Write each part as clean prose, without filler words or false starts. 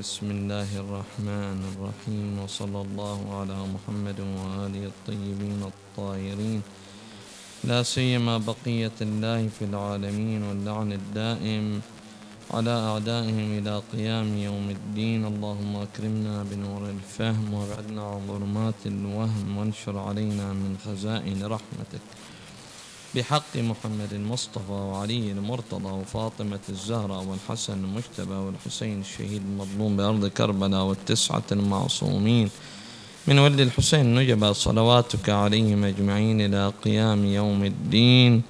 بسم الله الرحمن الرحيم، وصلى الله على محمد وآله الطيبين الطاهرين، لا سيما بقية الله في العالمين، واللعن الدائم على أعدائهم إلى قيام يوم الدين. اللهم أكرمنا بنور الفهم، وابعدنا عن ظلمات الوهم، وانشر علينا من خزائن رحمتك، بحق محمد المصطفى وعلي المرتضى وفاطمة الزهراء والحسن المجتبى والحسين الشهيد المظلوم بأرض كربلاء والتسعة المعصومين من ولد الحسين نجبى، صلواتك عليهم أجمعين إلى قيام يوم الدين.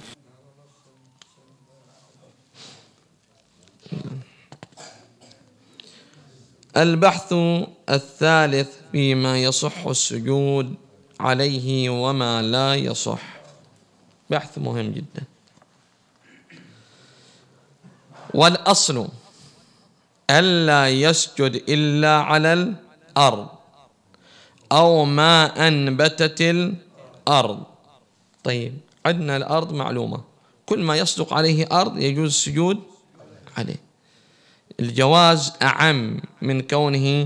البحث الثالث فيما يصح السجود عليه وما لا يصح، بحث مهم جدا. والأصل ألا يسجد إلا على الأرض أو ما أنبتت الأرض. طيب، عندنا الأرض معلومة، كل ما يصدق عليه أرض يجوز السجود عليه. الجواز أعم من كونه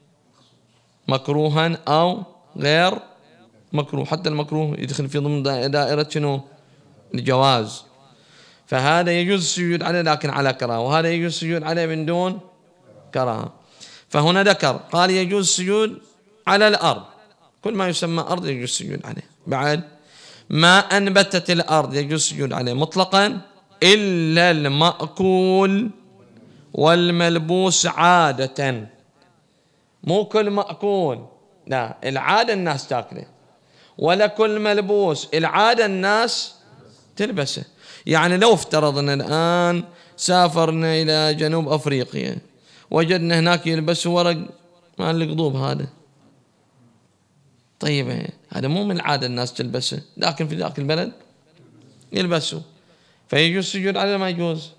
مكروها أو غير مكروه، حتى المكروه يدخل في ضمن دائرة شنو؟ الجواز. فهذا يجوز السجود عليه لكن على كراهة، وهذا يجوز السجود عليه من دون كراهة. فهنا ذكر قال يجوز السجود على الأرض، كل ما يسمى أرض يجوز السجود عليه. بعد ما أنبتت الأرض يجوز السجود عليه مطلقا، إلا المأكول والملبوس عادة. مو كل مأكول، لا، العادة الناس تاكله، ولا كل ملبوس، العادة الناس تلبسه. يعني لو افترضنا الآن سافرنا إلى جنوب أفريقيا، وجدنا هناك يلبسوا ورق مال القضوب هذا، طيب هذا مو من العادة الناس تلبسه، لكن في ذاك البلد يلبسوا، فيجوز السجود عليه ما يجوز؟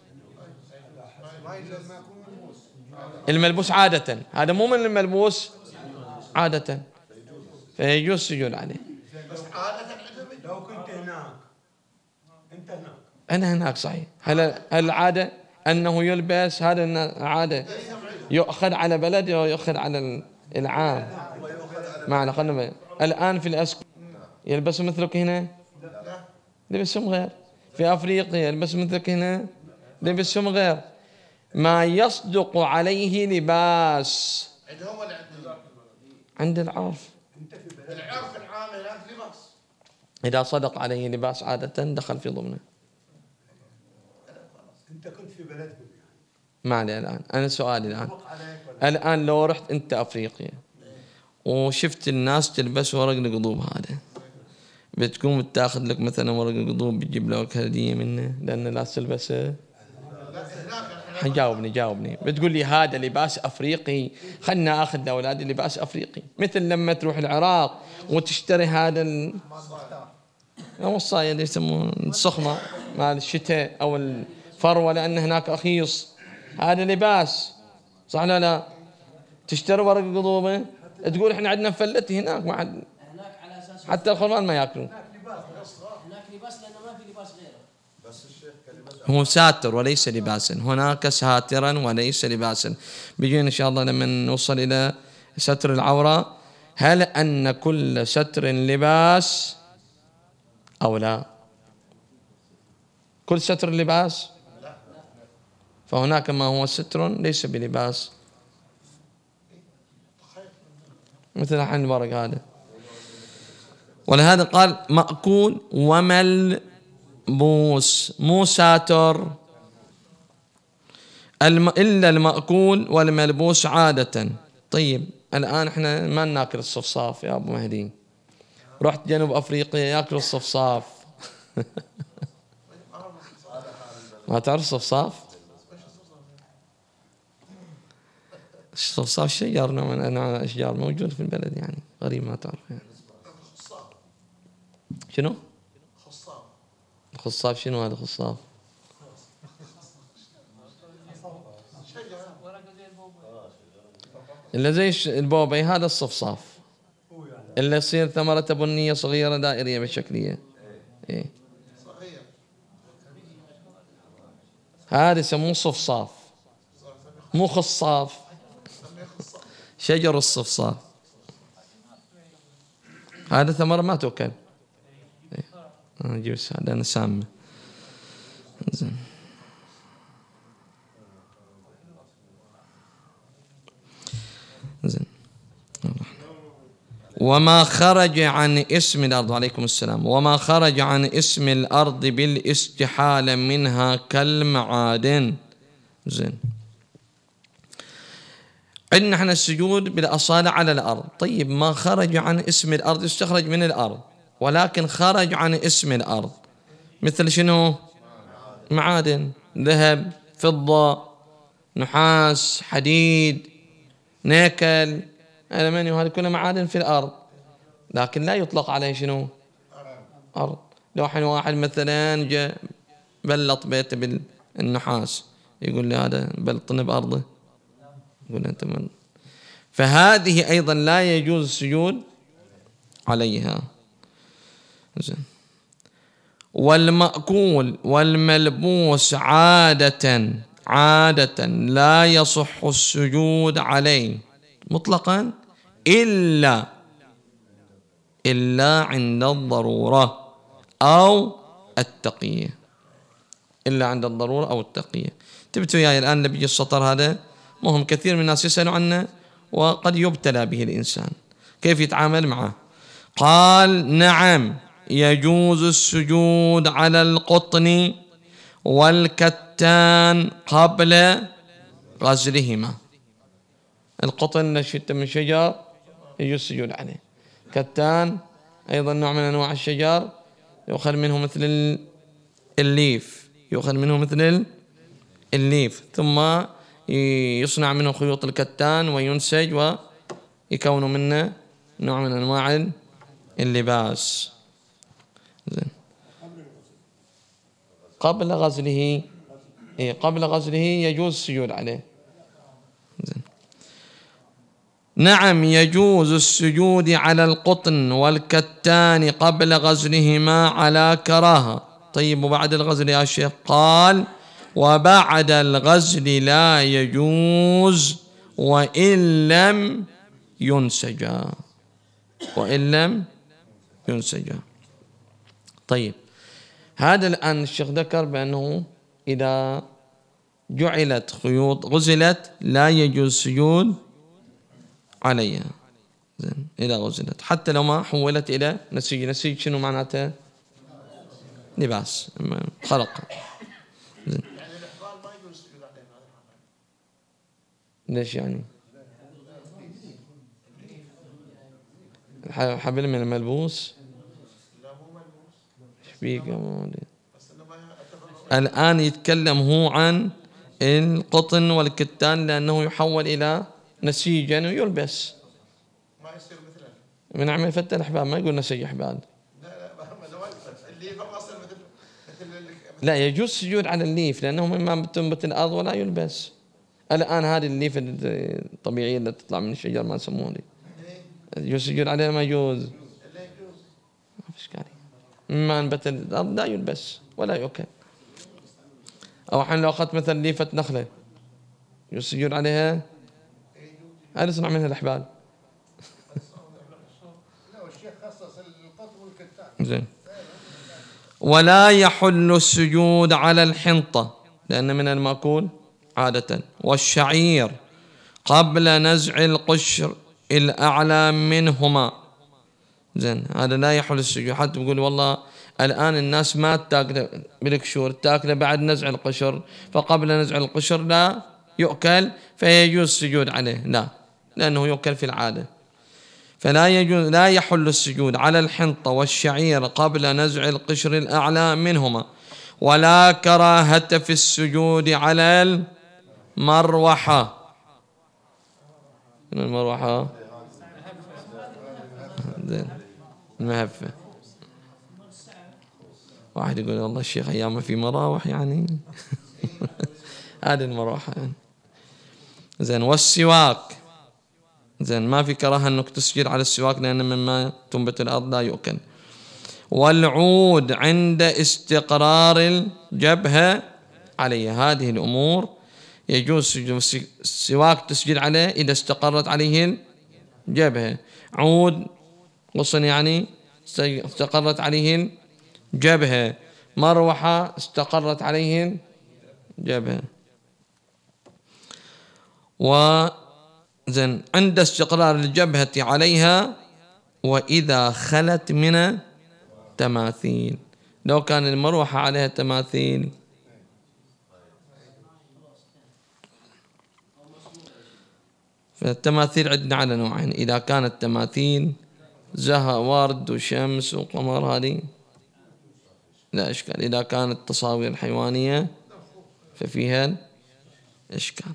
الملبوس عادة، هذا مو من الملبوس عادة، فيجوز السجود عليه. بس عادة لو كنت هناك، أنت هناك، أنا هناك صحيح. هل العادة أنه يلبس؟ هذا عادة يؤخذ على بلد ويؤخذ على العام. معنى خلنا الآن في الأسك يلبسوا مثلك هنا، لبسهم غير. في أفريقيا يلبسوا مثلك هنا، لبسهم غير. ما يصدق عليه لباس عندهم ولا عند العرف. العرف العام هناك لباس، إذا صدق عليه لباس عادة دخل في ضمنه. أنت كنت في بلدهم ما علي الآن، أنا سؤالي الآن لو رحت أنت أفريقيا وشفت الناس تلبس ورق القضوب هذا، بتقوم تاخذ لك مثلا ورق القضوب بتجيب لك هدية منه لأن لا تلبسه؟ جاوبني. بتقول لي هذا لباس أفريقي، خلنا أخذ لأولادي لباس أفريقي. مثل لما تروح العراق وتشتري هذا الصاية اللي يسمونه الصخمة مال الشتاء أو الفروة، لأن هناك رخيص، هذا لباس، صح ولا لا؟ تشتري ورق القضوبة تقول احنا عندنا فلتي هناك، ما حد حتى الخرمان ما ياكلون. هناك لباس لأنه ما في لباس غيره. هو ساتر وليس لباسا، هناك ساترا وليس لباسا. بيجينا إن شاء الله لما نوصل إلى ستر العورة، هل أن كل ستر لباس أو لا؟ كل ستر لباس، فهناك ما هو ستر ليس بلباس، مثل حن الورق هذا. ولهذا قال مأكول وملبوس، مو ساتر، إلا المأكول والملبوس عادة. طيب الآن احنا ما ناكل الصفصاف يا أبو مهدي، رحت جنوب أفريقيا ياكلوا الصفصاف. ما تعرف الصفصاف؟ الصفصاف شجر، نوع من أنواع الأشجار موجود في البلد، يعني غريب ما تعرف يعني. شنو؟ خصاف. شنو هذا خصاف؟ اللي زي البوبي، هذا الصفصاف اللي يصير ثمرة بنية صغيرة دائرية بالشكلية. إيه؟ هذا يسموه صفصاف، مو خصاف. شجر الصفصاف هذا ثمرة ما تؤكل. نجيب هذا أنا سامة. زين. زين. وما خرج عن اسم الأرض، وعليكم السلام، وما خرج عن اسم الأرض بالاستحالة منها كالمعادن. زين. عندنا احنا السجود بالأصالة على الأرض. طيب ما خرج عن اسم الأرض، استخرج من الأرض ولكن خرج عن اسم الأرض، مثل شنو؟ معادن، ذهب، فضة، نحاس، حديد، نيكل، ألمنيوم، هذه كلها معادن في الأرض، لكن لا يطلق عليه شنو؟ أرض. لو حين واحد مثلا جاء بلط بيته بالنحاس، يقول لي هذا بلطني بأرضه، يقول أنت من. فهذه أيضا لا يجوز السجود عليها. زين. والمأكول والملبوس عادة لا يصح السجود عليه مطلقا إلا عند الضرورة أو التقية. إلا عند الضرورة أو التقية. انتبهوا وياي الآن نبي السطر هذا مهم، كثير من الناس يسألوا عنه وقد يبتلى به الإنسان كيف يتعامل معه. قال نعم يجوز السجود على القطن والكتان قبل غسلهما. القطن نشيط من شجر يجوز السجود عليه. كتان أيضا نوع من أنواع الشجر يؤخذ منه مثل الليف، يؤخذ منه مثل الليف، ثم يصنع منه خيوط الكتان وينسج ويكون منه نوع من أنواع اللباس. زين. قبل غسله يجوز السجود عليه. زين. نعم يجوز السجود على القطن والكتان قبل غسلهما على كراهة. طيب وبعد الغسل يا شيخ؟ قال وبعد الغسل لا يجوز وإن لم ينسجا. طيب هذا الآن الشيخ ذكر بأنه إذا جعلت خيوط غسلت لا يجوز السجود عليها. زين. إذا غسلت حتى لو ما حولت إلى نسيج. نسيج شنو معناته؟ لباس خلق. زين. يعني الإحضار ما يجوز السجود عليه. ليش يعني؟ حبل من الملبوس. لا مو ملبوس. ايش بيك الآن يتكلم هو عن القطن والكتان لأنه يحول إلى نسيجا ويلبس. ما يصير مثله. من عمل فتة الأحبال ما يقول نسيج أحبال. لا يجوز السجود على الليف لأنه مما تنبت الأرض ولا يلبس. الآن هذه الليف الطبيعية اللي تطلع من الشجر ما يسموها دي يجوز السجود عليها ما يجوز؟ ما في إشكالية. مما أنبت الأرض لا يلبس ولا يؤكل. أو حين لو أخذت مثلا ليفة نخلة يجوز السجود عليها؟ هذا يصنع منها الأحبال. زين. ولا يحل السجود على الحنطة لأن من المأكول عادة والشعير قبل نزع القشر الأعلى منهما. زين. هذا لا يحل السجود. حتى بقول والله الآن الناس ما تاكله بالقشور، تاكله بعد نزع القشر، فقبل نزع القشر لا يؤكل فيجوز السجود عليه. لا، لأنه يؤكل في العادة. فلا يجوز لا يحل السجود على الحنطة والشعير قبل نزع القشر الأعلى منهما. ولا كراهة في السجود على المروحة. المروحة المهفة. واحد يقول والله الشيخ أيام في مراوح يعني هذه المروحة يعني. زين. والسواك. زين. ما في كراهة أنك تسجد على السواك لأن مما تنبت الأرض لا يؤكل. والعود عند استقرار الجبهة عليه. هذه الأمور يجوز السواك تسجد عليه إذا استقرت عليه الجبهة. عود غصن يعني استقرت عليه الجبهة. مروحة استقرت عليه الجبهة. وزن عند استقرار الجبهة عليها وإذا خلت من تماثيل. لو كان المروحة عليها تماثيل فالتماثيل عندنا على نوعين. إذا كانت تماثيل زهر ورد وشمس وقمر هذه لا إشكال. إذا كانت تصاوير حيوانية ففيها إشكال.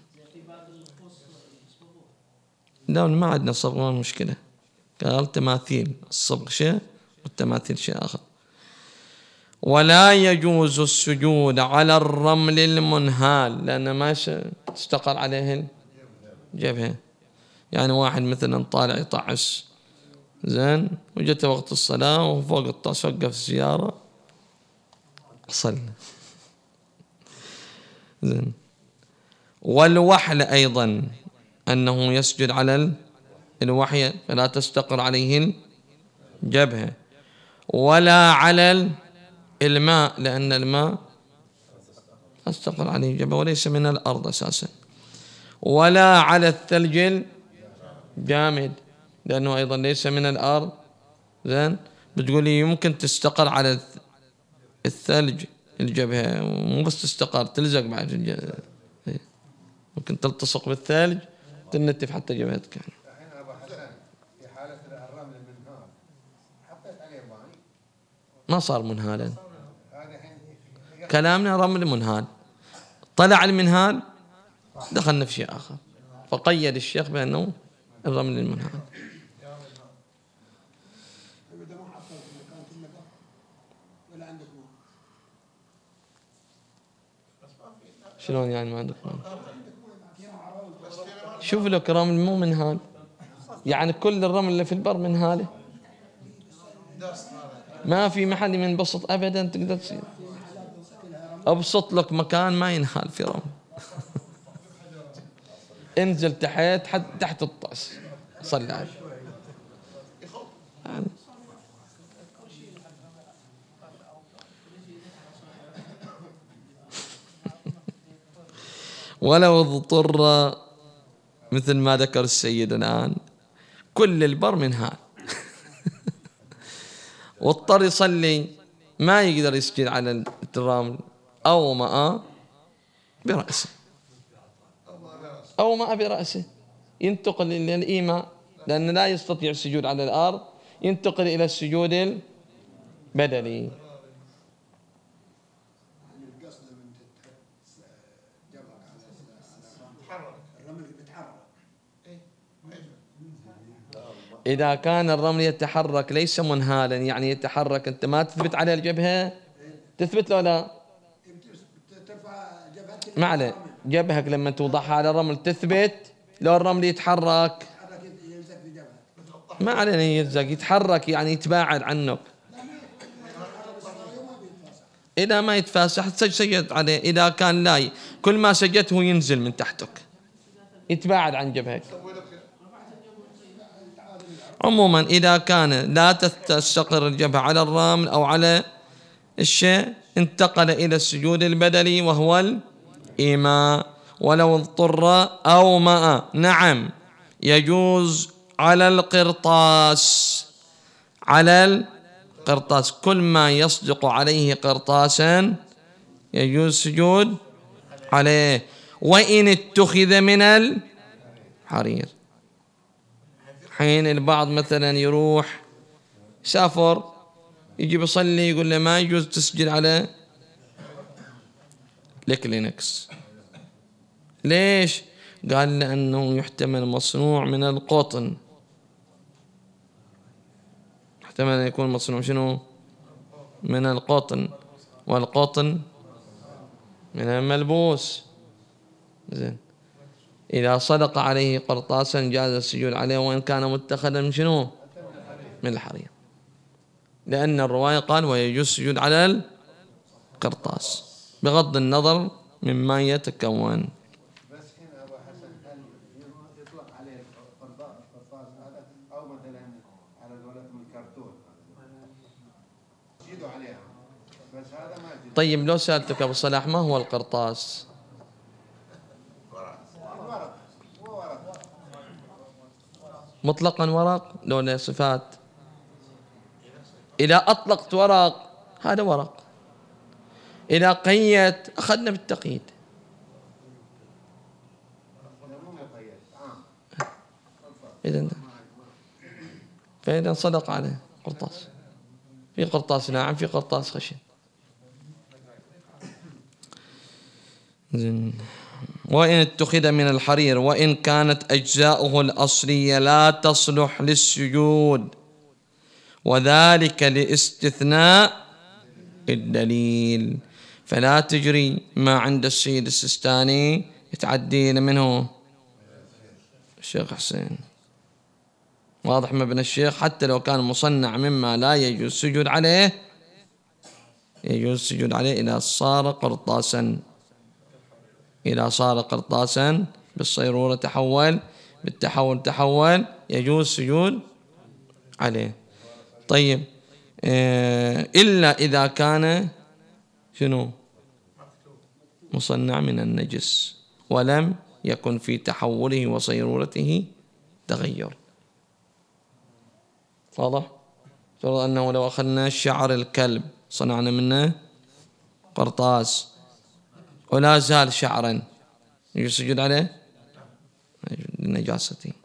لا ما عندنا صبغ مشكلة. قال تماثيل، الصبغ شيء والتماثيل شيء آخر. ولا يجوز السجود على الرمل المنهال لأن ما استقر عليه الجبهة. يعني واحد مثلا طالع يطعس زين وجت وقت الصلاة وفوق الطاس وقف السيارة صلى زين. والوحل أيضا أنه يسجد على الوحي فلا تستقر عليه الجبهة. ولا على الماء لأن الماء تستقر عليه الجبهة وليس من الأرض أساسا. ولا على الثلج الجامد لأنه أيضا ليس من الأرض. زين بتقولي يمكن تستقر على الثلج الجبهة مو بس تستقر تلزق بعد الجبهة. ممكن تلتصق بالثلج تنتف حتى جبهتك يعني. الحين أبو حسن في حالة الرمل المنهال حطيت عليه ماء ما صار منهالا. كلامنا رمل منهال. طلع المنهال دخلنا في شيء آخر فقيد الشيخ بأنه الرمل المنهال. شلون يعني ما عندك مال؟ شوف لك رمل مو منهال يعني كل الرمل اللي في البر منهاله ما في محل ينبسط ابدا. تقدر تصير ابسط لك مكان ما ينهال في رمل انزل تحت الطاس صلي عليه يعني. ولو اضطر مثل ما ذكر السيد الآن كل البر منهال واضطر يصلي ما يقدر يسجد على الرمل أو ماء برأسه أو ماء برأسه ينتقل إلى الإيماء لأنه لا يستطيع السجود على الأرض ينتقل إلى السجود البدني. إذا كان الرمل يتحرك ليس منهالا يعني يتحرك أنت ما تثبت على الجبهة تثبت له لا ما عليه جبهك لما توضعها على الرمل تثبت. لو الرمل يتحرك ما علينا يلزق يتحرك يعني يتباعد عنك. إذا ما يتفاسح سجد عليه. إذا كان لا كل ما سجدته ينزل من تحتك يتباعد عن جبهك. عموما إذا كان لا تستقر الجبهة على الرمل أو على الشيء انتقل إلى السجود البدني وهو الإيماء. ولو اضطر أو ماء نعم يجوز على القرطاس. على القرطاس كل ما يصدق عليه قرطاسا يجوز السجود عليه وإن اتخذ من الحرير. حين البعض مثلا يروح سافر يجي بيصلي يقول له ما يجوز تسجد على الكلينكس. ليش؟ قال لأنه يحتمل مصنوع من القطن. يحتمل أن يكون مصنوع شنو؟ من القطن والقطن من الملبوس. زين إذا صدق عليه قرطاسا جاز السجود عليه وإن كان متخذا من شنو؟ من الحرير لأن الرواية قال ويجوز السجود على القرطاس بغض النظر مما يتكون. بس هنا أبو حسن هل يطلق عليه القرطاس هذا او مثلا على قولتهم الكرتون يزيدوا عليها بس هذا ما يزيد. طيب لو سألتك أبو صلاح ما هو القرطاس؟ ورق هو ورق مطلقا ورق لو له صفات. إذا أطلقت ورق هذا ورق، إذا قيد أخذنا بالتقييد. إذن فإذا صدق عليه قرطاس، في قرطاس ناعم في قرطاس خشن. وإن اتخذ من الحرير وإن كانت أجزاؤه الأصلية لا تصلح للسجود، وذلك لاستثناء الدليل، فلا تجري ما عند السيد السيستاني يتعدي منه الشيخ حسين. واضح ما بين الشيخ، حتى لو كان مصنع مما لا يجوز السجود عليه يجوز السجود عليه إذا صار قرطاسا، إذا صار قرطاسا بالصيرورة تحول، بالتحول تحول، يجوز السجود عليه. طيب إلا إذا كان شنو مصنع من النجس ولم يكن في تحوله وصيرورته تغير. واضح؟ فرض أنه لو أخذنا شعر الكلب صنعنا منه قرطاس ولا زال شعرا يجوز السجود عليه لنجاسته.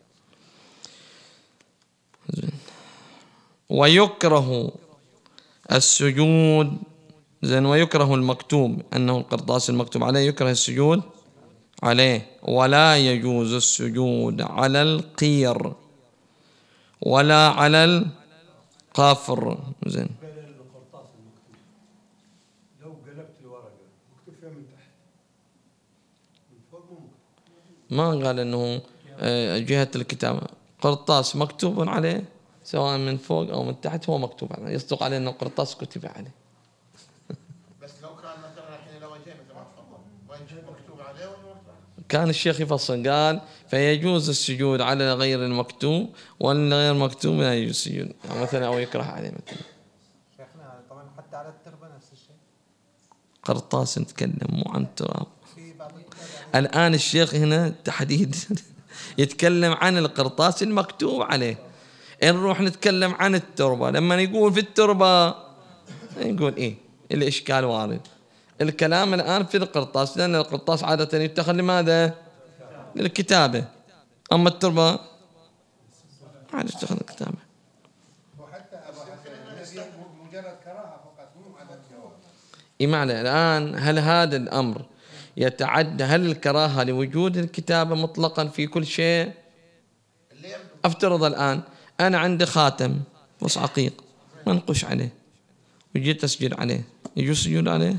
ويكره السجود ويكره المكتوب، أنه القرطاس المكتوب عليه يكره السجود عليه، ولا يجوز السجود على القير ولا على القافر. زين القرطاس المكتوب لو قلبت الورقة مكتوب فيها من تحت من فوق ممكن ما قال أنه جهة الكتابة قرطاس مكتوب عليه سواء من فوق أو من تحت هو مكتوب عليه، يصدق عليه أنه قرطاس كتب عليه. بس لو كان مثلا الحين لو جاي مثل ما تفضل وين مكتوب عليه وين مكتوب عليه؟ كان الشيخ يفصل قال فيجوز السجود على غير المكتوب والغير مكتوب لا يجوز السجود مثلا أو يكره عليه مثلا. شيخنا طبعا حتى على التربة نفس الشيء. قرطاس نتكلم مو عن تراب. الآن الشيخ هنا تحديد يتكلم عن القرطاس المكتوب عليه. نروح نتكلم عن التربة، لما يقول في التربة نقول إيه الإشكال وارد. الكلام الآن في القرطاس، لأن القرطاس عادة يتخذ لماذا؟ للكتابة، أما التربة عادة يتخذ للكتابة. وحتى أبو حسن مجرد كراهة فقط مو عدد جواب. إيه معنى الآن هل هذا الأمر يتعدى، هل الكراهة لوجود الكتابة مطلقا في كل شيء؟ أفترض الآن أنا عندي خاتم بص عقيق منقوش عليه وجيت أسجد عليه، يجوز السجود عليه؟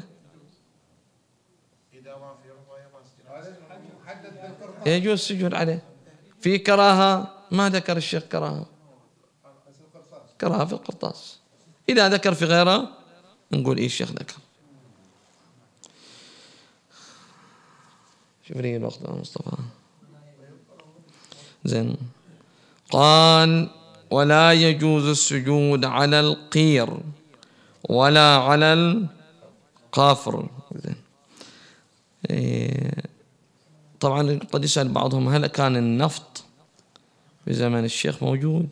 يجوز السجود عليه. في كراهة ما ذكر الشيخ كراهة، كراهة في القرطاس. إذا ذكر في غيره نقول إيه الشيخ ذكر. شوف لي الوقت يا مصطفى. زين قال ولا يجوز السجود على القير ولا على القافر. طبعا قد يسأل بعضهم هل كان النفط في زمن الشيخ موجود؟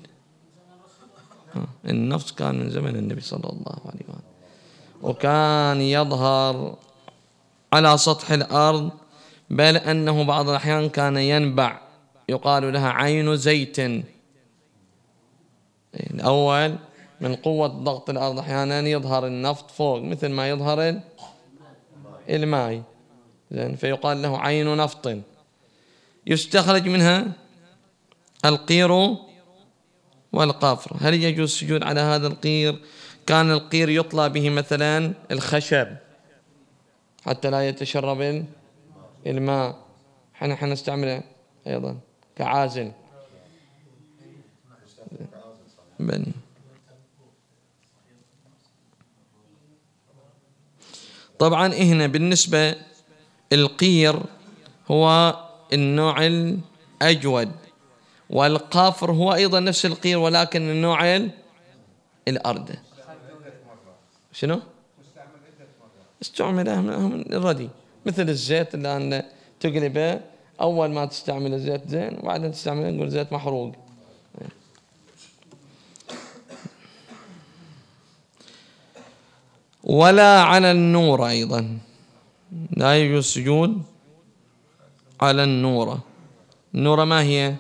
النفط كان من زمن النبي صلى الله عليه وسلم، وكان يظهر على سطح الأرض، بل أنه بعض الأحيان كان ينبع يقال لها عين زيت. الأول من قوة ضغط الأرض أحيانا يظهر النفط فوق مثل ما يظهر الماء، زين فيقال له عين نفط، يستخرج منها القير والقافر. هل يجوز السجود على هذا القير؟ كان القير يطلى به مثلا الخشب حتى لا يتشرب الماء، احنا نستعمله أيضا كعازل. بني طبعا هنا بالنسبة القير هو النوع أجود. والقافر هو أيضا نفس القير ولكن النوع الأردى. شنو؟ استعمل من الردي، مثل الزيت الآن تقلبه، أول ما تستعمل الزيت زين وبعدين تستعمله نقول زيت محروق. ولا على النور أيضا لا يجوز السجود على النورة. النورة ما هي؟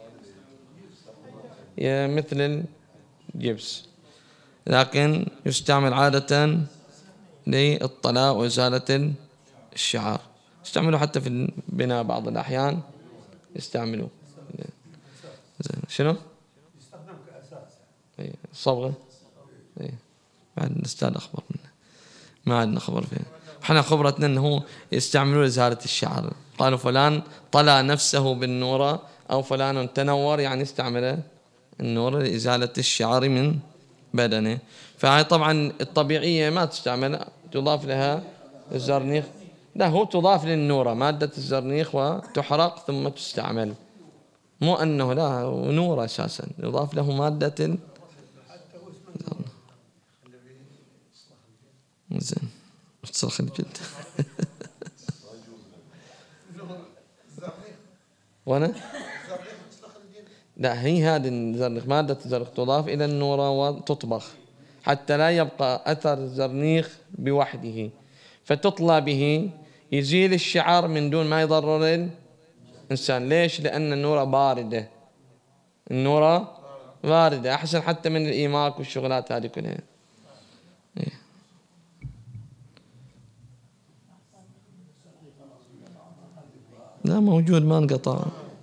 هي مثل الجبس لكن يستعمل عادة للطلاء وإزالة الشعر، يستعملوا حتى في البناء بعض الأحيان يستعملوا. شنو؟ يستخدم كأساس. الصبغة. بعد الأستاذ أخبرنا، ما عندنا خبر فيه. احنا خبرتنا انه يستعملون لإزالة الشعر، قالوا فلان طلع نفسه بالنورة او فلان تنور، يعني استعمل النورة لإزالة الشعر من بدنه. فهي طبعا الطبيعية ما تستعمل، تضاف لها الزرنيخ. لا، هو تضاف للنورة مادة الزرنيخ وتحرق ثم تستعمل، مو انه لا نور اساسا يضاف له مادة. زين تصرخ الجلد. وانا لا، هي هذه الزرنيخ مادة الزرنيخ تضاف إلى النورة وتطبخ حتى لا يبقى أثر الزرنيخ بوحده، فتطلى به يزيل الشعر من دون ما يضرر الإنسان. ليش؟ لأن النورة باردة، النورة باردة أحسن حتى من الإيماك والشغلات هذه كلها. لا موجود ما انقطع.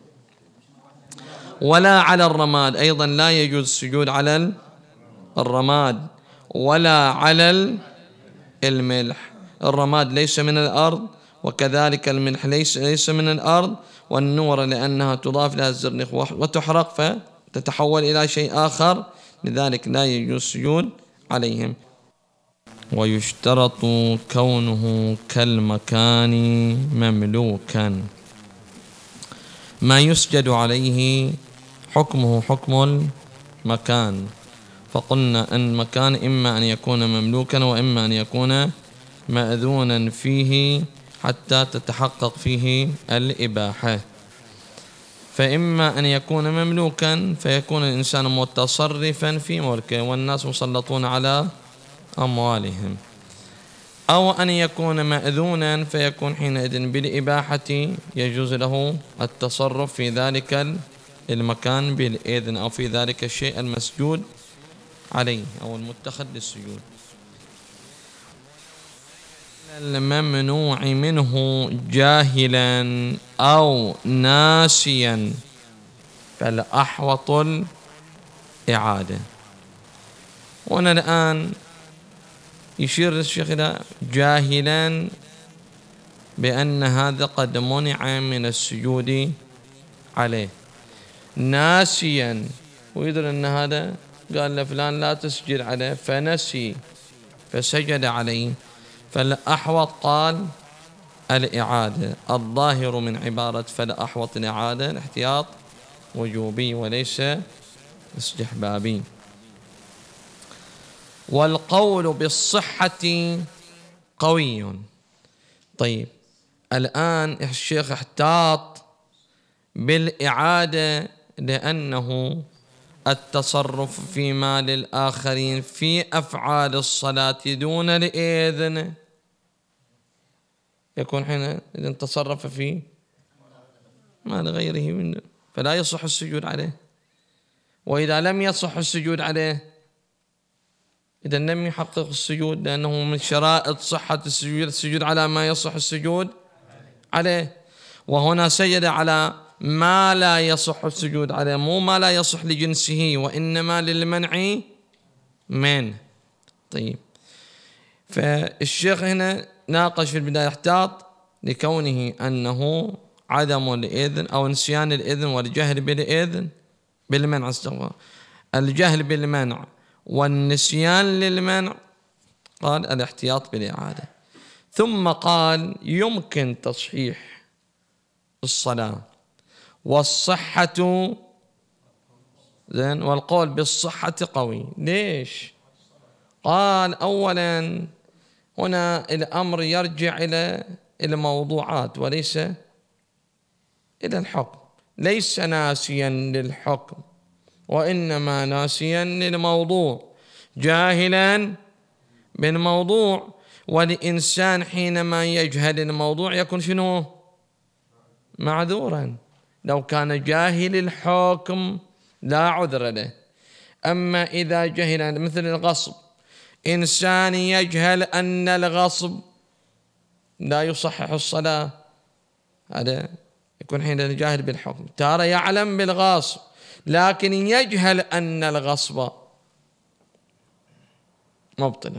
ولا على الرماد أيضا لا يجوز السجود على الرماد ولا على الملح. الرماد ليس من الأرض وكذلك الملح ليس من الأرض، والنور لأنها تضاف لها الزرنيخ وتحرق فتتحول إلى شيء آخر، لذلك لا يجوز السجود عليهم. ويشترط كونه كالمكان مملوكا. ما يسجد عليه حكمه حكم المكان، فقلنا أن المكان إما أن يكون مملوكا وإما أن يكون مأذونا فيه حتى تتحقق فيه الإباحة. فإما أن يكون مملوكا فيكون الإنسان متصرفا في ملكه والناس مسلطون على أموالهم، أو أن يكون مأذونا فيكون حينئذ بالإباحة يجوز له التصرف في ذلك المكان بالإذن أو في ذلك الشيء المسجود عليه أو المتخذ للسجود. الممنوع منه جاهلا أو ناسيا فالأحوط الإعادة. وأنا الآن يشير الشيخ إلى جاهلا بأن هذا قد منع من السجود عليه، ناسيا ويدري أن هذا قال لفلان لا تسجد عليه فنسي فسجد عليه، فالأحوط قال الإعادة. الظاهر من عبارة فالأحوط الإعادة الاحتياط وجوبي وليس استحبابي. والقول بالصحة قوي. طيب الآن الشيخ احتاط بالإعادة لأنه التصرف في مال الآخرين في أفعال الصلاة دون الإذن يكون حين إذن تصرف في مال غيره منه فلا يصح السجود عليه. وإذا لم يصح السجود عليه إذا لم يحقق السجود، لأنه من شرائط صحة السجود على ما يصح السجود عليه. وهنا سجد على ما لا يصح السجود عليه، مو ما لا يصح لجنسه وإنما للمنع منه. طيب فالشيخ هنا ناقش في البداية احتاط لكونه أنه عدم الإذن أو نسيان الإذن والجهل بالإذن بالمنع، الجهل بالمنع والنسيان للمنع، قال الاحتياط بالإعادة. ثم قال يمكن تصحيح الصلاة والصحة زين والقول بالصحة قوي. ليش؟ قال أولا هنا الأمر يرجع إلى الموضوعات وليس إلى الحكم، ليس ناسيا للحكم وإنما ناسيا للموضوع، جاهلا بالموضوع. والإنسان حينما يجهل الموضوع يكون شنو؟ معذورا. لو كان جاهل الحكم لا عذر له. أما إذا جهل مثل الغصب، إنسان يجهل أن الغصب لا يصحح الصلاة، هذا يكون حين جاهل بالحكم. ترى يعلم بالغصب لكن يجهل أن الغصب مبطل،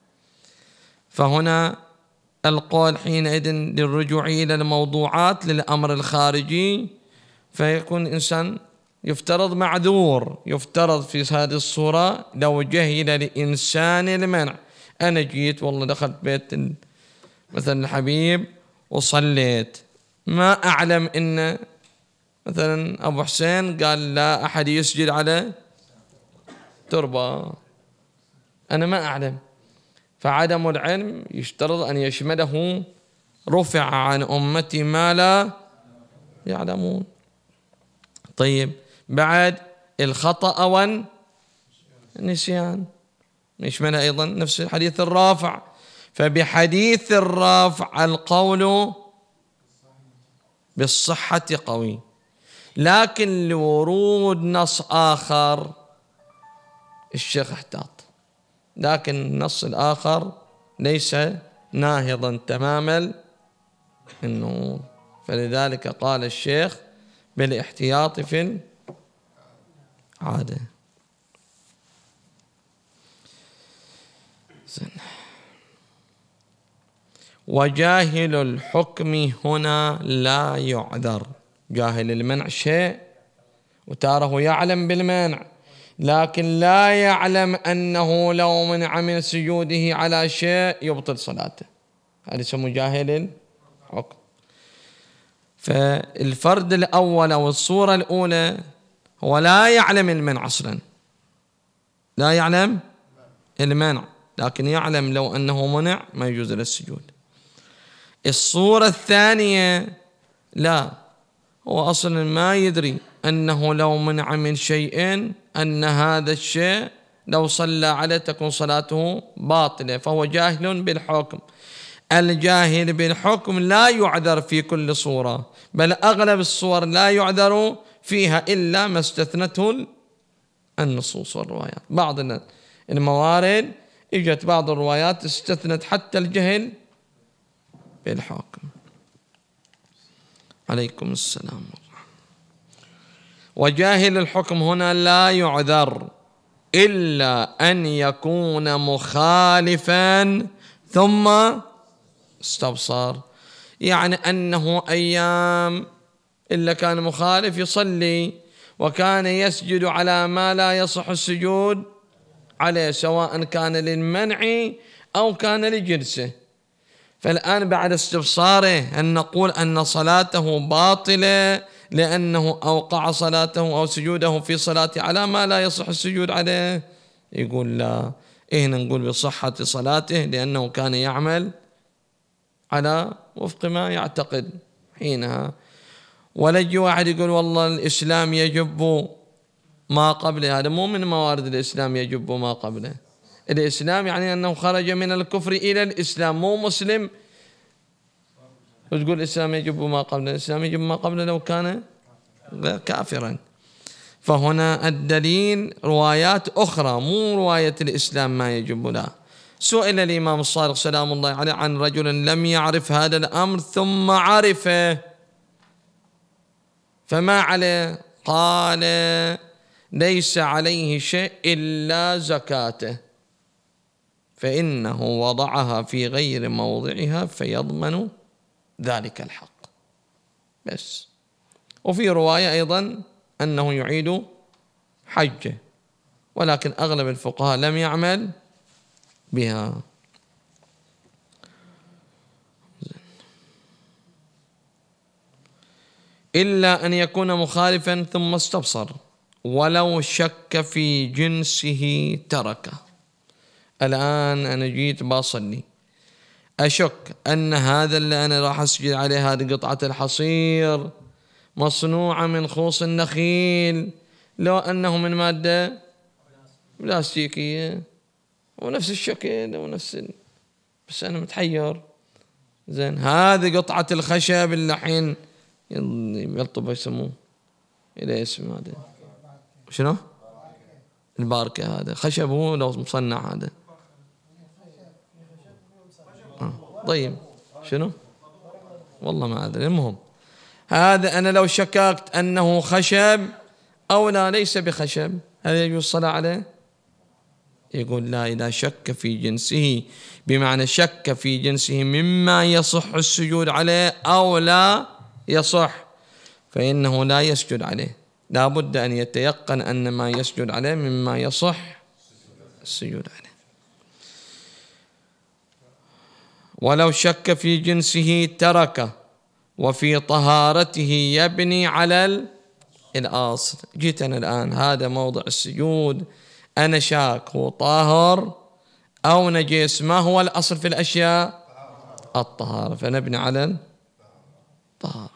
فهنا القول حينئذ للرجوع إلى الموضوعات للأمر الخارجي، فيكون الإنسان يفترض معذور. يفترض في هذه الصورة لو جهل لإنسان المنع. أنا جيت والله دخلت بيت مثلا الحبيب وصليت، ما أعلم إن مثلا أبو حسين قال لا أحد يسجد على تربة، أنا ما أعلم. فعدم العلم يشترط أن يشمله رفع عن أمتي ما لا يعلمون. طيب بعد الخطأ والنسيان يشمل أيضا نفس حديث الرافع. فبحديث الرافع القول بالصحة قوي، لكن لورود نص آخر الشيخ احتاط، لكن النص الآخر ليس ناهضا تمام النور، فلذلك قال الشيخ بالاحتياط في العادة. وجاهل الحكم هنا لا يعذر. جاهل المنع شيء وتاره يعلم بالمنع، لكن لا يعلم أنه لو منع من سجوده على شيء يبطل صلاته، هذا اسمه جاهل الحكم. فالفرد الأول أو الصورة الأولى هو لا يعلم المنع أصلا، لا يعلم المنع، لكن يعلم لو أنه منع ما يجوز له السجود. الصورة الثانية لا، هو أصلا ما يدري أنه لو منع من شيء أن هذا الشيء لو صلى عليه تكون صلاته باطلة، فهو جاهل بالحكم. الجاهل بالحكم لا يعذر في كل صورة، بل أغلب الصور لا يعذر فيها إلا ما استثنته النصوص والروايات. بعض الموارد اجت بعض الروايات استثنت حتى الجهل بالحكم. عليكم السلام. وجاهل الحكم هنا لا يعذر إلا أن يكون مخالفا ثم استبصر، يعني أنه أيام إلا كان مخالف يصلي وكان يسجد على ما لا يصح السجود عليه، سواء كان للمنع أو كان لجنسه. فالآن بعد استبصاره أن نقول أن صلاته باطلة لأنه أوقع صلاته أو سجوده في صلاة على ما لا يصح السجود عليه، يقول لا، هنا نقول بصحة صلاته لأنه كان يعمل على وفق ما يعتقد حينها. ولا يجي واحد يقول والله الإسلام يجب ما قبله، هذا مو من موارد الإسلام يجب ما قبله. الإسلام يعني أنه خرج من الكفر إلى الإسلام، مو مسلم وتقول الإسلام يجب ما قبله. الإسلام يجب ما قبله لو كان كافرا. فهنا الدليل روايات أخرى مو رواية الإسلام ما يجب له. سئل الإمام الصادق سلام الله عليه عن رجل لم يعرف هذا الأمر ثم عرفه فما عليه؟ قال ليس عليه شيء إلا زكاته، فإنه وضعها في غير موضعها فيضمن ذلك الحق بس. وفي رواية أيضا أنه يعيد حجه، ولكن أغلب الفقهاء لم يعمل بها. إلا أن يكون مخالفا ثم استبصر، ولو شك في جنسه تركه. الآن أنا جيت بصلي، أشك أن هذا اللي أنا راح أسجد عليه هذه قطعة الحصير مصنوعة من خوص النخيل، لو أنه من مادة بلاستيكية ونفس الشكل ونفس بس أنا متحير. زين، هذه قطعة الخشب اللي الحين يلطب يسموه إلى اسم هذا شنو؟ الباركة. هذا خشب هو لو مصنع هذا. طيب شنو؟ والله ما أدري. المهم هذا أنا لو شككت أنه خشب أو لا ليس بخشب، هل يجوز الصلاة عليه؟ يقول لا، إذا شك في جنسه، بمعنى شك في جنسه مما يصح السجود عليه أو لا يصح، فإنه لا يسجد عليه، لا بد أن يتيقن أن ما يسجد عليه مما يصح السجود عليه. ولو شك في جنسه تركه، وفي طهارته يبني على الأصل. جيت أنا الآن هذا موضع السجود، أنا شاك هو طاهر أو نجس، ما هو الأصل في الأشياء؟ الطهارة، فنبني على الطهارة.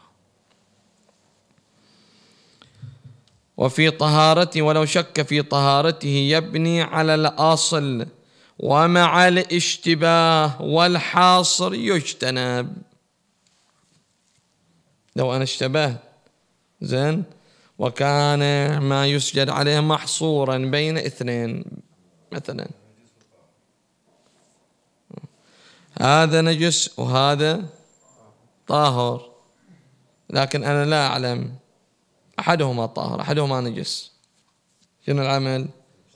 وفي طهارته، ولو شك في طهارته يبني على الأصل، ومع الاشتباه والحاصر يجتنب. لو أنا اشتبهت زين وكان ما يسجد عليه محصورا بين اثنين، مثلا هذا نجس وهذا طاهر، لكن أنا لا أعلم أحدهما طاهر أحدهما نجس، شنو العمل؟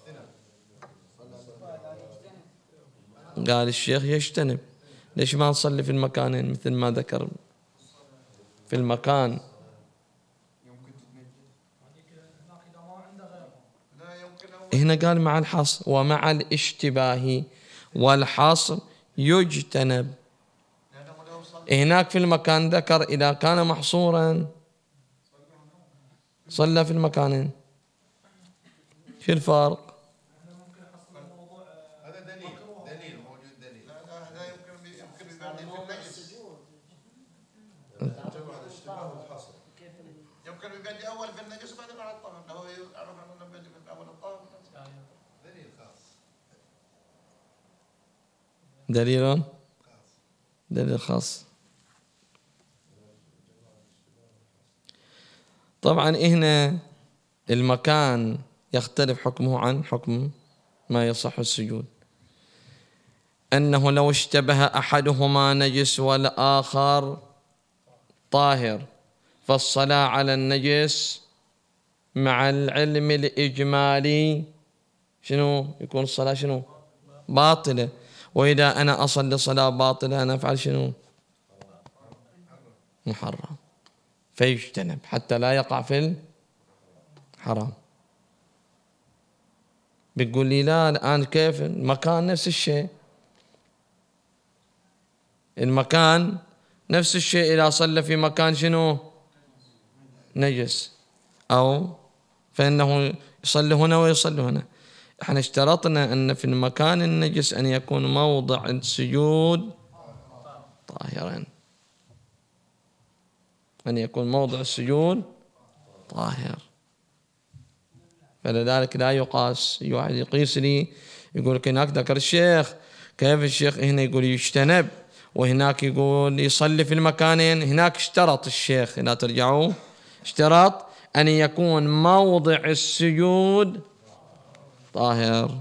قال الشيخ يجتنب. ليش ما نصلي في المكانين مثل ما ذكر؟ في المكان هنا قال مع الحصر ومع الاشتباه والحصر يجتنب. هناك في المكان ذكر إذا كان محصورا صلى في المكانين. شو الفرق؟ هذا دليل موجود دليل. لا يمكن يبني في النجس. يمكن يبني أول في النجس وبعدين على الطهر. لو يعرف أنه يبني في أول الطهر دليل خاص. دليل خاص. طبعا هنا المكان يختلف حكمه عن حكم ما يصح السجود، أنه لو اشتبه أحدهما نجس والآخر طاهر، فالصلاة على النجس مع العلم الإجمالي شنو يكون الصلاة شنو؟ باطلة. وإذا أنا أصلي صلاة باطلة أنا أفعل شنو؟ محرم، فيجتنب حتى لا يقع في الحرام. بتقول لي لا الآن كيف؟ المكان نفس الشيء، المكان نفس الشيء. إذا صلى في مكان شنو؟ نجس، أو فإنه يصلي هنا ويصلي هنا. احنا اشترطنا أن في المكان النجس أن يكون موضع السجود طاهرا، أن يكون موضع السجود طاهر. فلذلك لا يقاس. واحد يقيس لي يقول لك هناك ذكر الشيخ، كيف الشيخ هنا يقول يجتنب وهناك يقول يصلي في المكانين؟ هناك اشترط الشيخ إذا ترجعوا، اشترط أن يكون موضع السجود طاهر.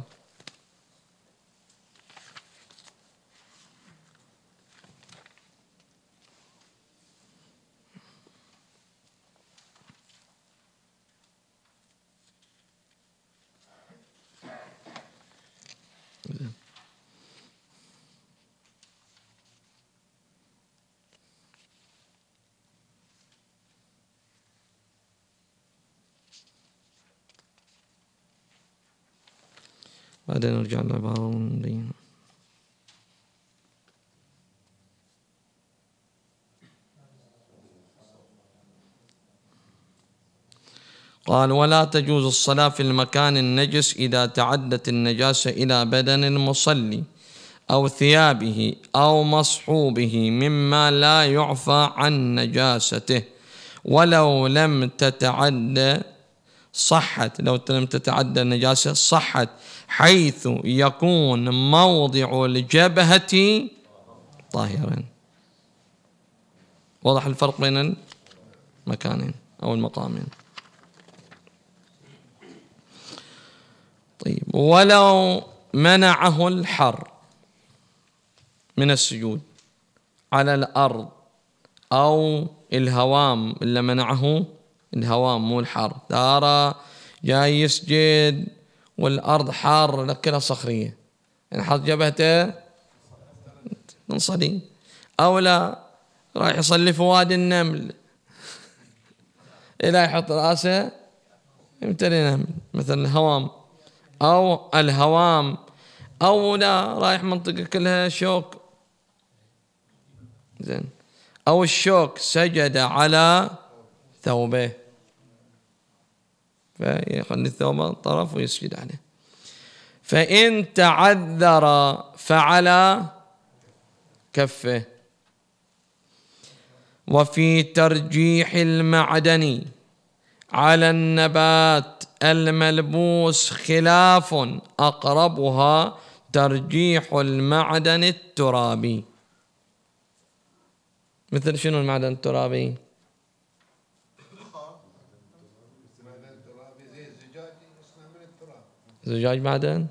بعدين نرجع للعبارة ونبين. قال ولا تجوز الصلاة في المكان النجس إذا تعدت النجاسة إلى بدن المصلي أو ثيابه أو مصحوبه مما لا يعفى عن نجاسته، ولو لم تتعدى صحت، لو لم تتعدى النجاسة صحت، حيث يكون موضع الجبهة طاهرا. واضح الفرق بين المكانين أو المقامين. طيب ولو منعه الحر من السجود على الأرض أو الهوام، إلا منعه الهوام مو الحر، ترى جاي يسجد والأرض حار كلها صخرية، يعني حط جبهته نصلي، أو لا رايح يصلي في وادي النمل إلا يحط رأسه يمتلي نمل مثل الهوام، أو الهوام، أو لا رايح منطقة كلها شوك زين، أو الشوك سجد على ثوبه فيخلي الثوب طرف ويسجد عليه. فإن تعذر فعلى كفه. وفي ترجيح المعدن على النبات الملبوس خلاف، أقربها ترجيح المعدن الترابي. مثل شنو المعدن الترابي؟ زجاج معدن؟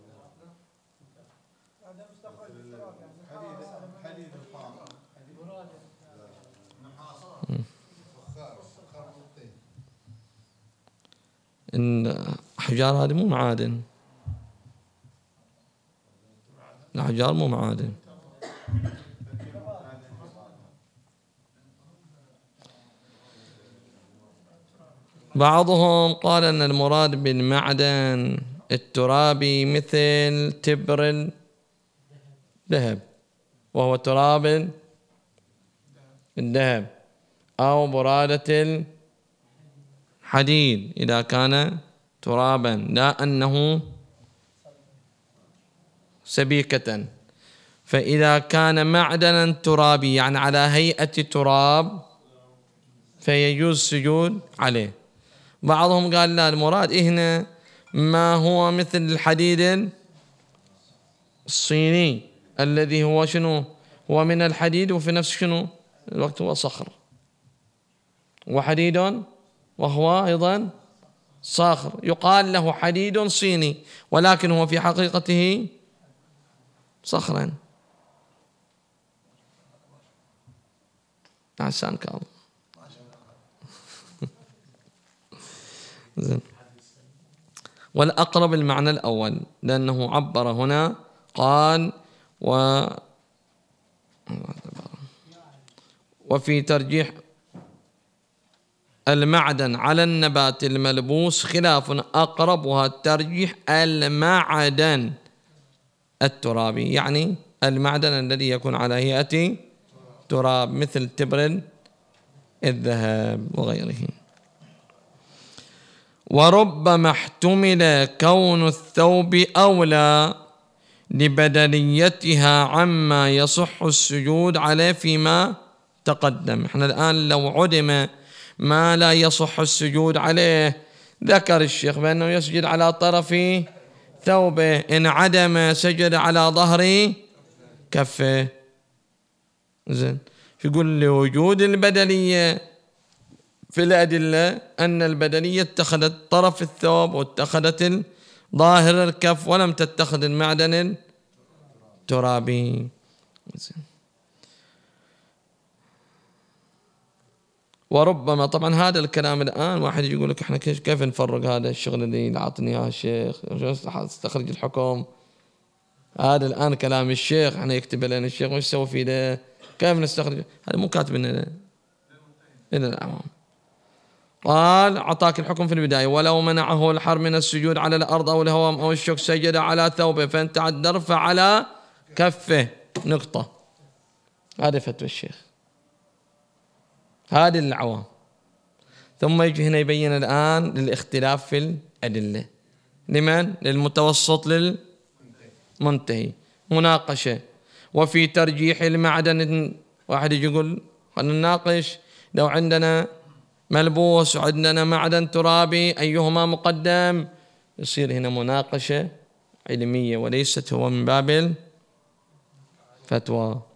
الأحجار هذه مو معادن، الأحجار مو معادن. بعضهم قال أن المراد بالمعدن الترابي مثل تبر الذهب وهو تراب الذهب، أو برادة الحديد إذا كان ترابا، لا أنه سبيكة. فإذا كان معدنا ترابي يعني على هيئة تراب فيجوز السجود عليه. بعضهم قال لا، المراد هنا ما هو مثل الحديد الصيني الذي هو شنو؟ هو من الحديد وفي نفس شنو الوقت هو صخر، وحديد وهو أيضا صخر، يقال له حديد صيني ولكن هو في حقيقته صخرا. عشان كاظم زين. والأقرب المعنى الأول، لأنه عبر هنا قال وفي ترجيح المعدن على النبات الملبوس خلاف، أقربها ترجيح المعدن الترابي، يعني المعدن الذي يكون على هيئة تراب مثل تبر الذهب وغيره. وربما احتمل كون الثوب أولى لبدنيتها عما يصح السجود عليه فيما تقدم. احنا الآن لو عدم ما لا يصح السجود عليه، ذكر الشيخ بأنه يسجد على طرف ثوبه، إن عدم سجد على ظهر كفه. زين، يقول لوجود البدنية في الأدلة أن البدنية اتخذت طرف الثوب واتخذت ظاهر الكف ولم تتخذ المعدن الترابي. وربما طبعا هذا الكلام الآن واحد يقول لك احنا كيف نفرق هذا الشغل اللي عطني اياه الشيخ، استخرج الحكم، هذا الآن كلام الشيخ احنا يكتب لنا الشيخ وش يسوي فيه ده، كيف نستخرج؟ هذا مو كاتب لنا إلى العوام. قال أعطاك الحكم في البداية: ولو منعه الحر من السجود على الأرض أو الهوام أو الشوك سجد على ثوبه فإن تعذر فعلى كفه. نقطة. هذه فتوى الشيخ، هذه العوام. ثم يجي هنا يبين الآن للاختلاف في الأدلة. لمن؟ للمتوسط للمنتهي. مناقشة. وفي ترجيح المعدن، واحد يجي يقول خلينا نناقش، لو عندنا ملبوس وعندنا معدن ترابي أيهما مقدم؟ يصير هنا مناقشة علمية وليست هو من باب الفتوى.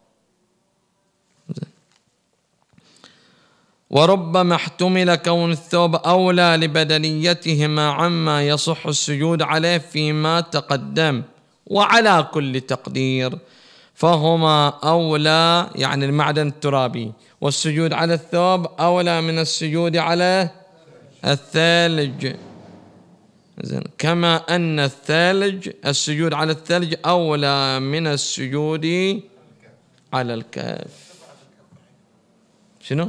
وربما احتمل كون الثوب أولى لبدنيتهما عما يصح السجود عليه فيما تقدم، وعلى كل تقدير فهما أولى، يعني المعدن الترابي والسجود على الثوب أولى من السجود على الثلج. زين، كما أن الثلج، السجود على الثلج أولى من السجود على الكف. شنو؟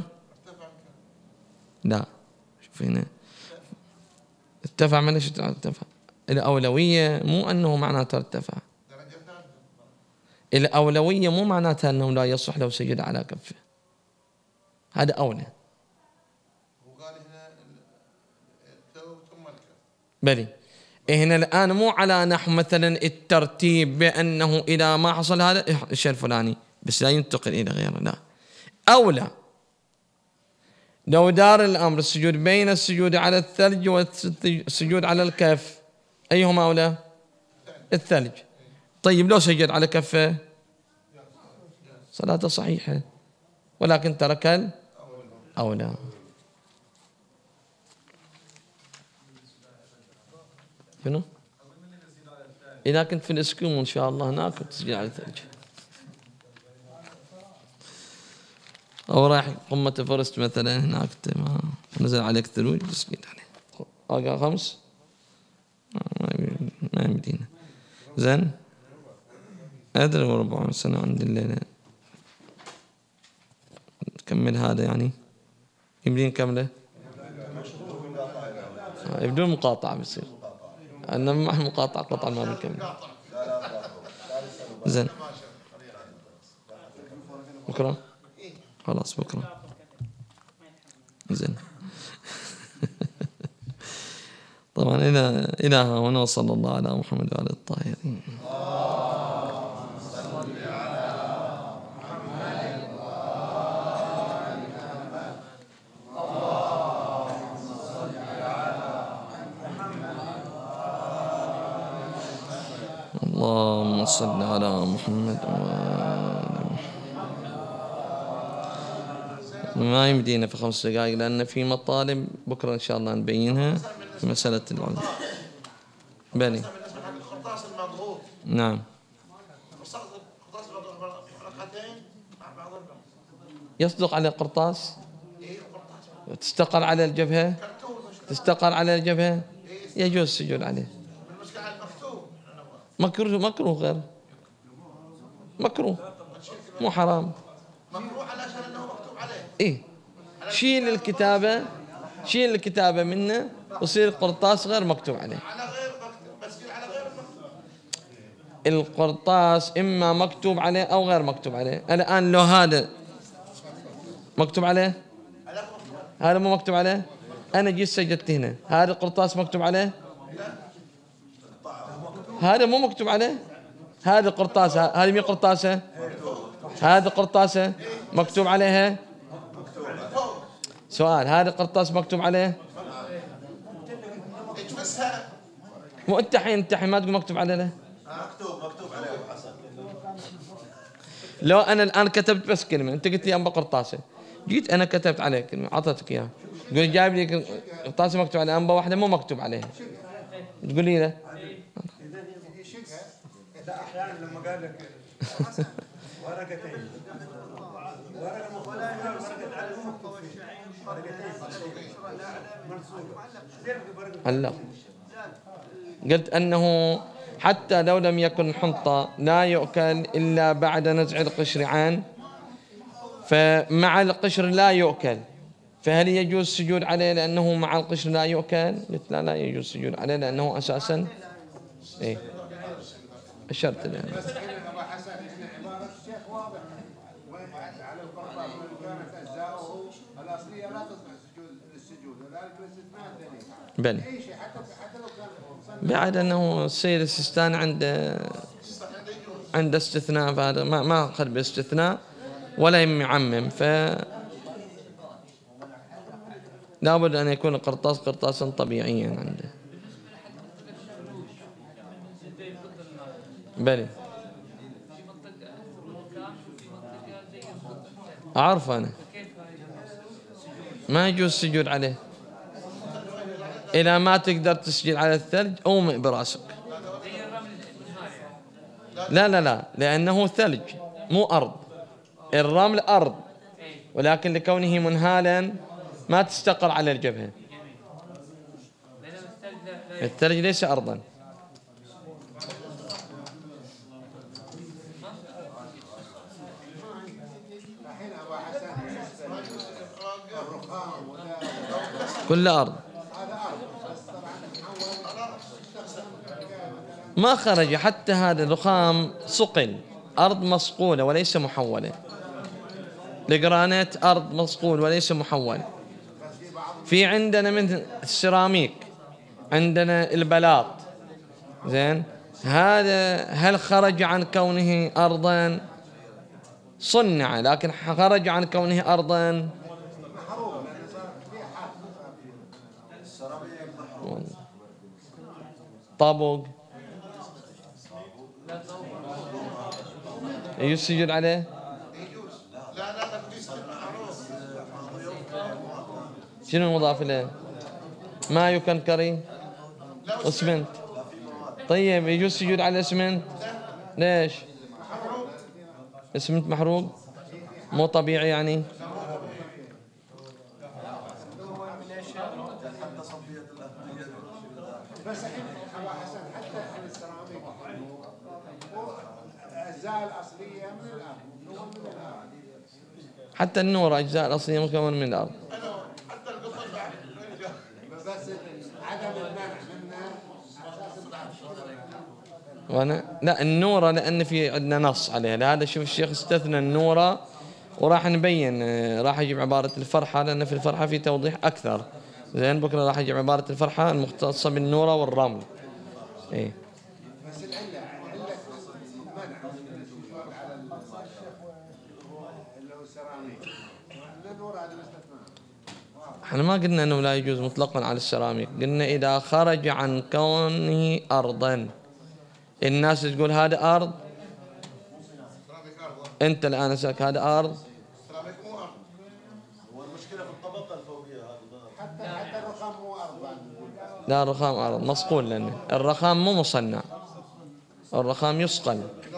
لا، شوف هنا ارتفع، من ايش ارتفع؟ الأولوية مو أنه معناتها ارتفع، الأولوية مو معناتها أنه لا يصح لو سجد على كفه، هذا أولى. وقال هنا الثوب ثم الكف. بلي هنا الآن مو على نحو مثلا الترتيب بأنه إذا ما حصل هذا الشيء الفلاني بس لا ينتقل إلى غيره، لا، أولى. لو دار الأمر السجود بين السجود على الثلج والسجود على الكف، أيهما أولى؟ الثلج. طيب لو سجد على كفه صلاته صحيحة، ولكن ترك الأولى. شنو؟ إذا كنت في الإسكيمو إن شاء الله هناك تسجد على الثلج، أو رايح قمة فرست مثلا هناك نزل عليك ثلوج تسجد عليه. أقع 5 ما يمدينا. زين، أدري 4 سنة عند الليلة نكمل هذا، يعني يمدين كمله بدون مقاطعة بيصير، أنا مع مقاطعة قطعا ما بنكمل. زين، بكرة خلاص بكرة. زين. طبعا إلى هنا، وصلى الله على محمد وعلى الطاهرين. اللهم صل على محمد وآل محمد. ما يمدينا في 5 دقائق لأن في مطالب بكرة إن شاء الله نبينها في مسألة العلم. بني بالنسبة حق القرطاس المضغوط، نعم، القرطاس المضغوط ركعتين مع بعضهم. يصدق على القرطاس، تستقر على الجبهة، تستقر على الجبهة، يجوز السجود عليه. المشكلة على المكتوب، مكروه غير مكروه، مو حرام. مكروه علشان انه مكتوب عليه. إيه، شيل الكتابة منه ويصير قرطاس غير مكتوب عليه. على غير مكتوب، بس على غير المكتوب. القرطاس إما مكتوب عليه أو غير مكتوب عليه. الآن لو هذا مكتوب عليه، هذا مو مكتوب عليه، أنا جيت سجدت هنا، هذا القرطاس مكتوب عليه، هذا مو مكتوب عليه، هذا قرطاس، هذه مين قرطاسة؟ هذا قرطاسة مكتوب عليها. سؤال، هذا قرطاس مكتوب عليه؟ مو انت حين ما تقول مكتوب عليه له؟ مكتوب عليه وحصل. لو انا الان كتبت بس كلمه، انت قلت لي انبا قرطاسه، جيت انا كتبت عليه كلمه اعطيتك اياها، تقول جايب لي قرطاسه مكتوب عليها انبا واحده مو مكتوب عليها، تقول لي لا. لا احيانا لما قال لك ورقتين ورقه مخطوطه ورقه على المكتوب فيه ورقتين هلا قلت انه حتى لو لم يكن حنطة لا يؤكل الا بعد نزع القشر عنه، فمع القشر لا يؤكل، فهل يجوز السجود عليه لانه مع القشر لا يؤكل؟ قلت لا يجوز السجود عليه لانه اساسا ايه الشرط يعني. بس ابو حسن احنا عباره الشيخ واضح على القرطاس من كانت اجزاؤه الاصليه لا تصلح السجود بل بعد أنه السيد السيستاني عنده استثناء، فهذا ما أخذ باستثناء ولا يعمم، لابد أن يكون القرطاس قرطاسا طبيعيا عنده. بلي أعرف أنا ما يجوز السجود عليه. إذا ما تقدر تسجد على الثلج أومئ براسك. لا لأنه ثلج مو أرض. الرمل أرض، ولكن لكونه منهالا ما تستقر على الجبهة. الثلج ليس أرضا. كل أرض ما خرج. حتى هذا الرخام صقل، أرض مصقولة وليس محولة. الجرانيت أرض مصقول وليس محول. في عندنا من السيراميك، عندنا البلاط، زين، هذا هل خرج عن كونه أرضا؟ صنع، لكن خرج عن كونه أرضا. طابق يجوز السجود عليه؟ شنو المضاف إليه؟ ما يكنكري اسمنت. طيب يجوز السجود على اسمنت؟ ليش؟ اسمنت محروق مو طبيعي يعني. بس أبو حسن حتى السيراميك الأجزاء الأصلية من الأرض، نور من الأرض. حتى النور أجزاء الأصلية مكون من الأرض. بس عدم المنع منه وانا لا النورة، لأن في عندنا نص عليها، لهذا شوف الشيخ استثنى النورة، وراح نبين، راح يجيب عبارة الفرحة، لأن في الفرحة في توضيح أكثر. زين بكرة راح يجيب عبارة الفرحة المختصة بالنورة والرمل. إيه. بس العلة المنع من السجود على اللي هو السيراميك، النور هذا مستثنى. احنا ما قلنا انه لا يجوز مطلقا على السيراميك، قلنا اذا خرج عن كونه ارضا. الناس تقول هذا ارض، انت الان اسالك هذا ارض. هو المشكله في الطبقه الفوقيه هذه. حتى الرخام مو أرض. لا الرخام ارض مصقول، لان الرخام مو مصنع، الرخام يصقل.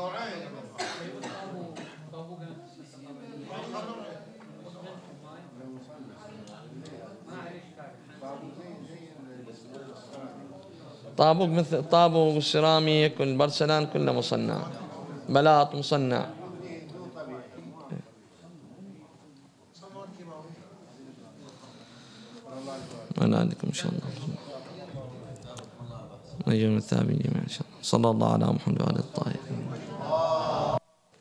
طابوق مثل طابوق والسيراميك والبرسلان كله مصنع، بلاط مصنع. أنا عندكم إن شاء الله نجم الثابين جميعا إن شاء الله. صلى الله على محمد وعلى الطاهرين.